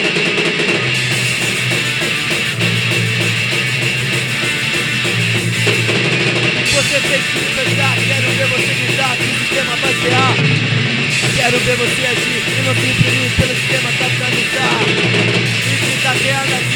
Você tem que pensar, quero ver você gritar que o sistema passear. Quero ver você agir e não se imprimir pelo sistema capitalista. E gritar que é a nação.